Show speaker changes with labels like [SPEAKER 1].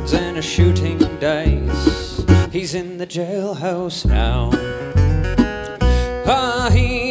[SPEAKER 1] guns and a shooting dice. He's in the jailhouse now. Ah, he